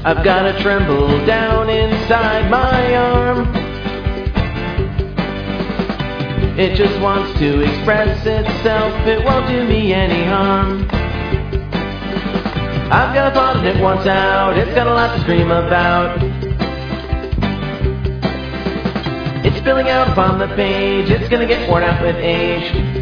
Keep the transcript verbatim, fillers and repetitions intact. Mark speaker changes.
Speaker 1: I've got a tremble down inside my arm. It just wants to express itself, it won't do me any harm. I've got a thought and it wants out, it's got a lot to scream about. It's spilling out upon the page, it's gonna get worn out with age.